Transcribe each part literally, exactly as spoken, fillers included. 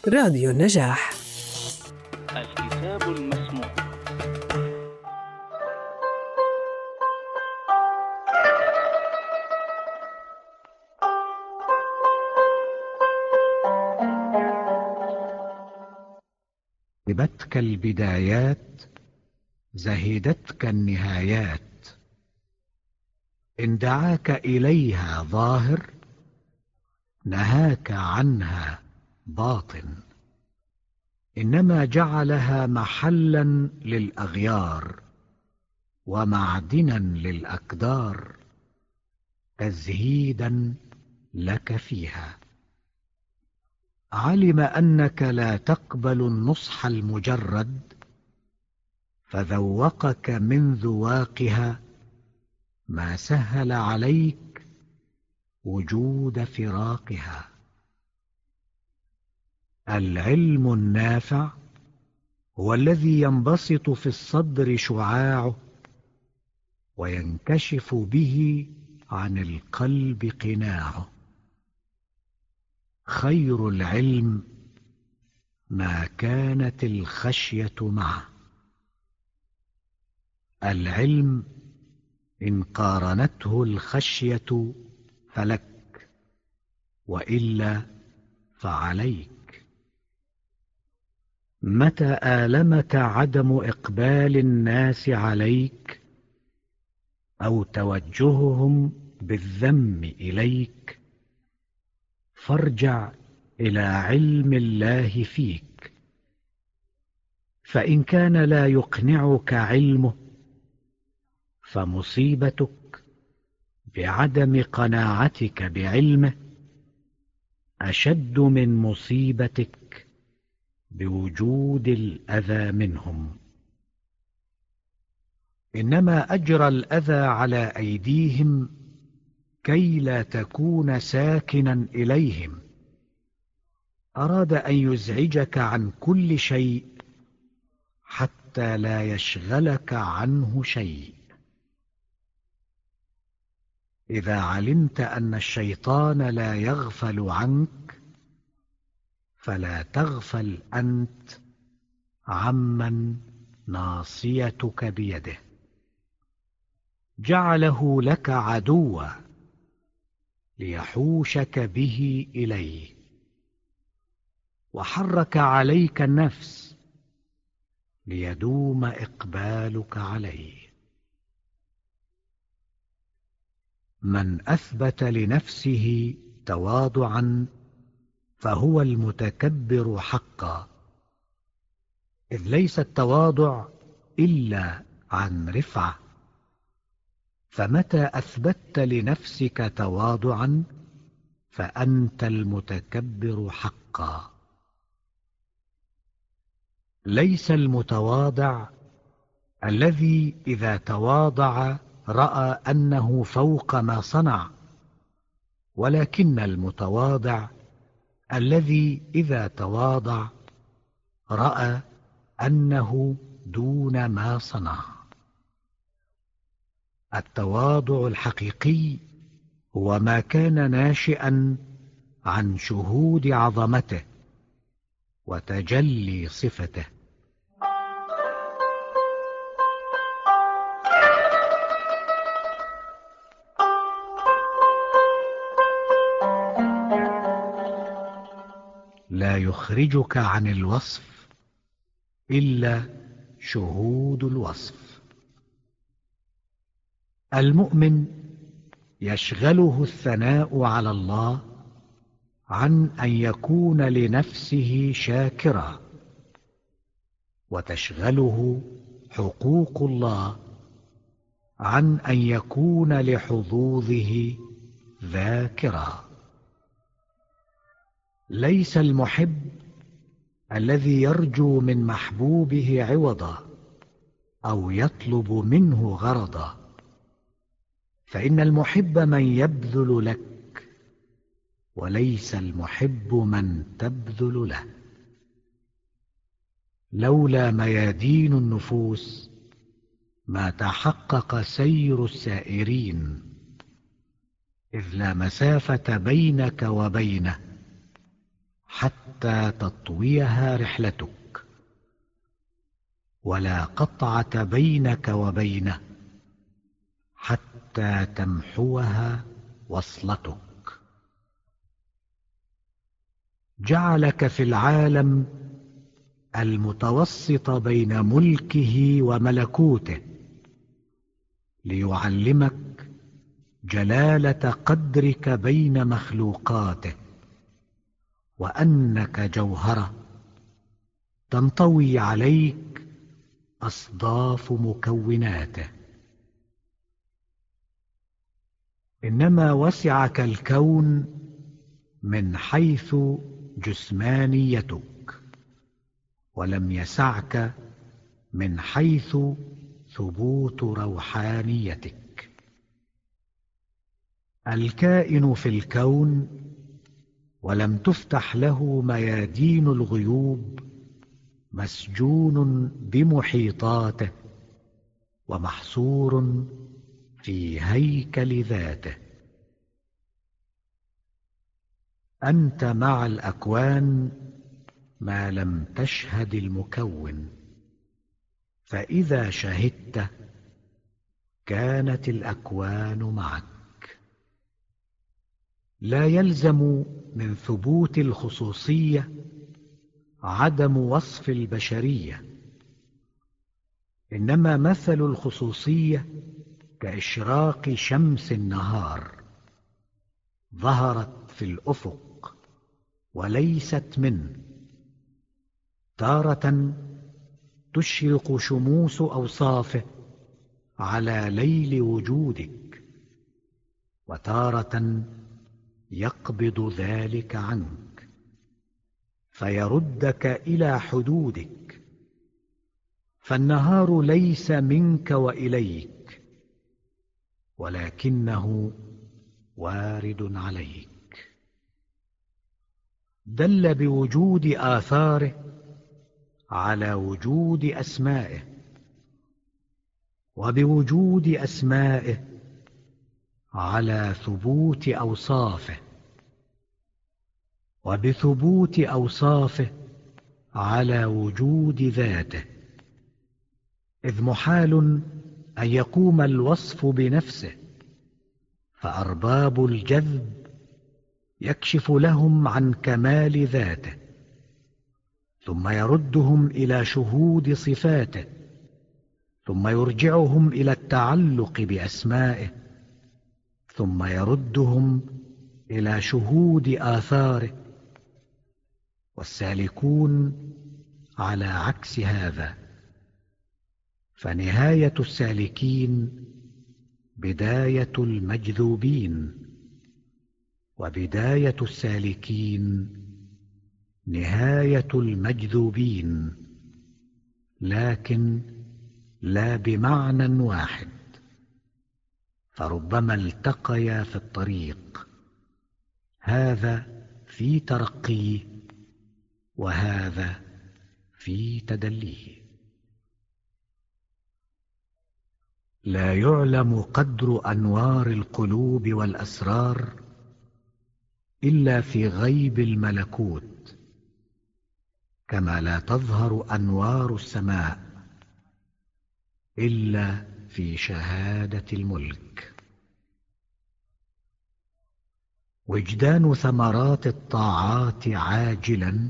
راديو النجاح. الكتاب المسموع. زهدتك البدايات زهدتك النهايات، إن دعاك إليها ظاهر نهاك عنها باطن، إنما جعلها محلا للأغيار ومعدنا للأكدار تزهيدا لك فيها. علم أنك لا تقبل النصح المجرد، فذوقك من ذواقها ما سهل عليك وجود فراقها. العلم النافع هو الذي ينبسط في الصدر شعاعه، وينكشف به عن القلب قناعه. خير العلم ما كانت الخشية معه. العلم إن قارنته الخشية فلك، وإلا فعليك. متى آلمك عدم إقبال الناس عليك أو توجههم بالذم إليك، فارجع إلى علم الله فيك، فإن كان لا يقنعك علمه فمصيبتك بعدم قناعتك بعلمه أشد من مصيبتك بوجود الأذى منهم. إنما أجرى الأذى على أيديهم كي لا تكون ساكنا إليهم. أراد أن يزعجك عن كل شيء حتى لا يشغلك عنه شيء. إذا علمت أن الشيطان لا يغفل عنك، فلا تغفل أنت عمن ناصيتك بيده. جعله لك عدوا ليحوشك به إليه، وحرك عليك النفس ليدوم إقبالك عليه. من أثبت لنفسه تواضعا فهو المتكبر حقا، إذ ليس التواضع إلا عن رفعة. فمتى أثبتت لنفسك تواضعا فأنت المتكبر حقا. ليس المتواضع الذي إذا تواضع رأى أنه فوق ما صنع، ولكن المتواضع الذي إذا تواضع رأى أنه دون ما صنع. التواضع الحقيقي هو ما كان ناشئا عن شهود عظمته وتجلي صفته. لا يخرجك عن الوصف إلا شهود الوصف. المؤمن يشغله الثناء على الله عن أن يكون لنفسه شاكرا، وتشغله حقوق الله عن أن يكون لحظوظه ذاكرا. ليس المحب الذي يرجو من محبوبه عوضا أو يطلب منه غرضا، فإن المحب من يبذل لك، وليس المحب من تبذل له. لولا ميادين النفوس ما تحقق سير السائرين، إذ لا مسافة بينك وبينه حتى تطويها رحلتك، ولا قطعة بينك وبينه حتى تمحوها وصلتك. جعلك في العالم المتوسط بين ملكه وملكوته، ليعلمك جلالة قدرك بين مخلوقاته، وأنك جوهرة تنطوي عليك أصداف مكوناته. إنما وسعك الكون من حيث جسمانيتك، ولم يسعك من حيث ثبوت روحانيتك. الكائن في الكون ولم تفتح له ميادين الغيوب مسجون بمحيطاته، ومحصور في هيكل ذاته. أنت مع الأكوان ما لم تشهد المكون، فإذا شهدت كانت الأكوان معك. لا يلزم من ثبوت الخصوصية عدم وصف البشرية، إنما مثل الخصوصية كإشراق شمس النهار، ظهرت في الأفق وليست منه. تارة تشرق شموس أوصافه على ليل وجودك، وتارة يقبض ذلك عنك فيردك إلى حدودك. فالنهار ليس منك وإليك، ولكنه وارد عليك. دل بوجود آثاره على وجود أسمائه، وبوجود أسمائه على ثبوت أوصافه، وبثبوت أوصافه على وجود ذاته. إذ محال أن يقوم الوصف بنفسه، فأرباب الجذب يكشف لهم عن كمال ذاته، ثم يردهم إلى شهود صفاته، ثم يرجعهم إلى التعلق بأسمائه، ثم يردهم إلى شهود آثاره. والسالكون على عكس هذا، فنهاية السالكين بداية المجذوبين، وبداية السالكين نهاية المجذوبين، لكن لا بمعنى واحد، فربما التقيا في الطريق، هذا في ترقيه وهذا في تدليه. لا يعلم قدر أنوار القلوب والأسرار إلا في غيب الملكوت، كما لا تظهر أنوار السماء إلا في شهادة الملك. وجدان ثمرات الطاعات عاجلا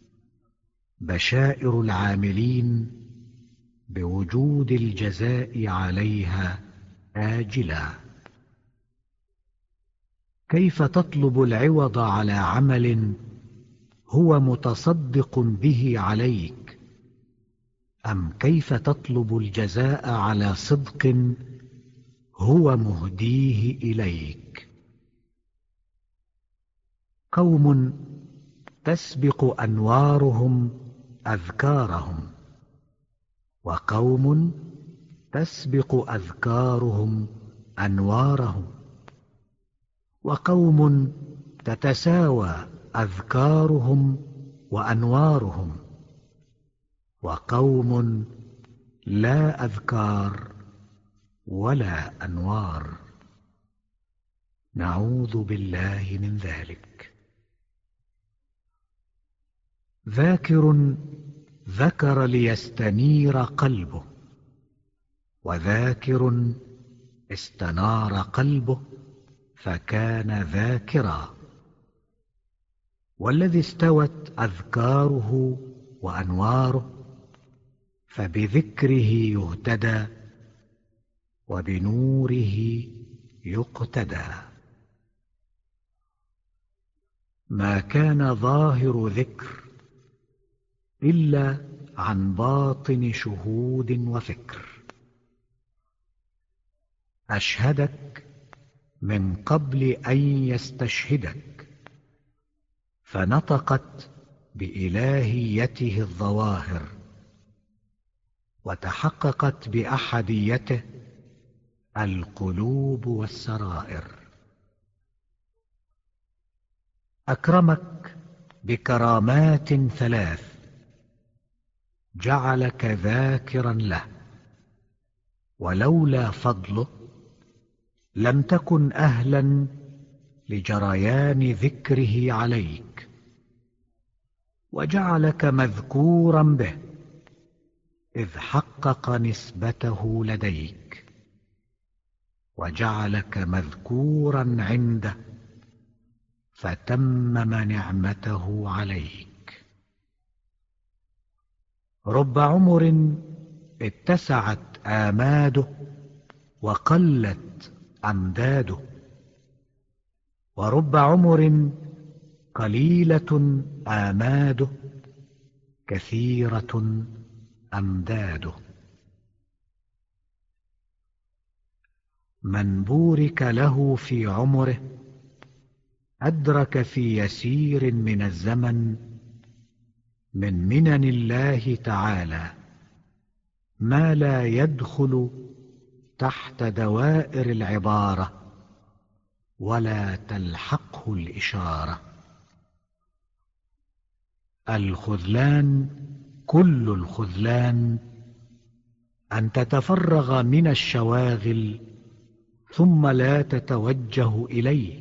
بشائر العاملين بوجود الجزاء عليها آجلا. كيف تطلب العوض على عمل هو متصدق به عليك، أم كيف تطلب الجزاء على صدق هو مهديه إليك؟ قوم تسبق أنوارهم أذكارهم، وقوم تسبق أذكارهم أنوارهم، وقوم تتساوى أذكارهم وأنوارهم، وقوم لا أذكار ولا أنوار. نعوذ بالله من ذلك. ذاكر ذكر ليستنير قلبه، وذاكر استنار قلبه فكان ذاكرا. والذي استوت أذكاره وأنواره فبذكره يهتدى وبنوره يقتدى. ما كان ظاهر ذكر إلا عن باطن شهود وفكر. أشهدك من قبل أن يستشهدك، فنطقت بإلهيته الظواهر، وتحققت بأحديته القلوب والسرائر. أكرمك بكرامات ثلاث، جعلك ذاكرا له، ولولا فضله لم تكن أهلا لجريان ذكره عليك، وجعلك مذكورا به إذ حقق نسبته لديك، وجعلك مذكورا عنده فتمم نعمته عليك. رب عمر اتسعت آماده وقلت أمداده، ورب عمر قليلة آماده كثيرة أمداده. من بورك له في عمره أدرك في يسير من الزمن من منن الله تعالى ما لا يدخل تحت دوائر العبارة ولا تلحقه الإشارة. الخذلان كل الخذلان أن تتفرغ من الشواغل ثم لا تتوجه إليه،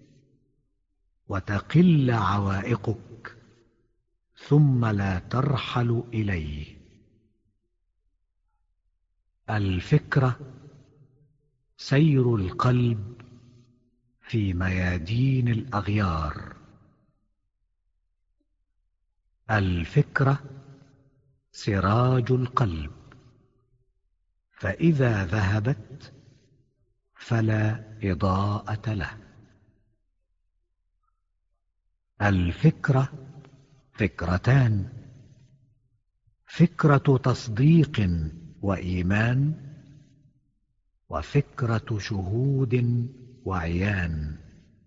وتقل عوائقك ثم لا ترحل إليه. الفكرة سير القلب في ميادين الأغيار. الفكرة سراج القلب، فإذا ذهبت فلا إضاءة له. الفكرة فكرتان: فكرة تصديق وإيمان، وفكرة شهود وعيان.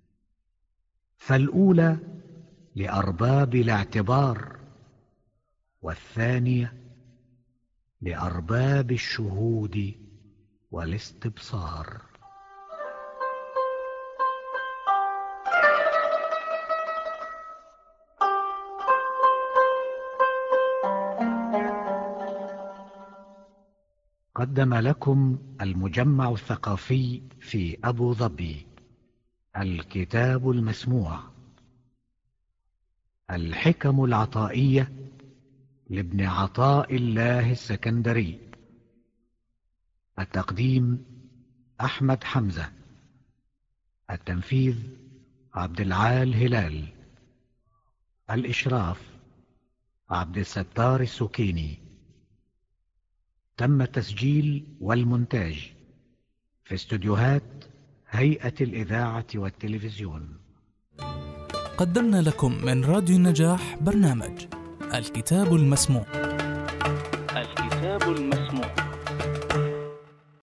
فالأولى لأرباب الاعتبار، والثانية لأرباب الشهود والاستبصار. قدم لكم المجمع الثقافي في أبو ظبي الكتاب المسموع، الحكم العطائية لابن عطاء الله السكندري. التقديم أحمد حمزة. التنفيذ عبد العال هلال. الإشراف عبد الستار السكيني. تم التسجيل والمونتاج في استوديوهات هيئة الإذاعة والتلفزيون. قدمنا لكم من راديو النجاح برنامج الكتاب المسموع. الكتاب المسموع.